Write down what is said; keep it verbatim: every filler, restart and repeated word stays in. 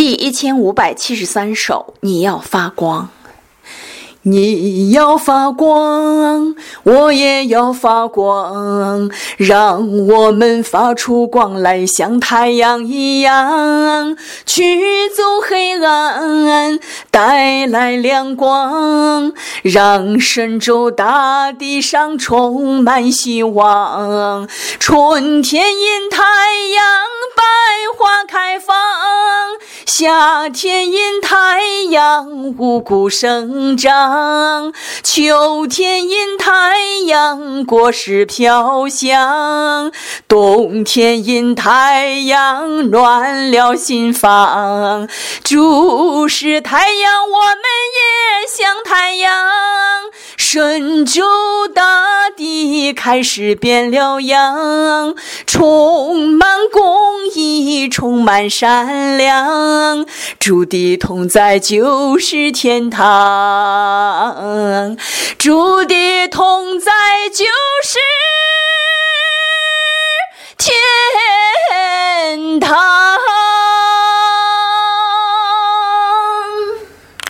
第一千五百七十三首，你要发光。 你要发光，我也要发光，让我们发出光来，像太阳一样，驱走黑暗，带来亮光，让神州大地上充满希望。春天因太阳，百花开放，夏天因太阳，五谷生长，秋天因太阳，果实飘香，冬天因太阳，暖了心房。主是太阳，我们也像太阳，神州大地开始变了样，充满公义，充满善良，主的同在就是天堂，主的同在就是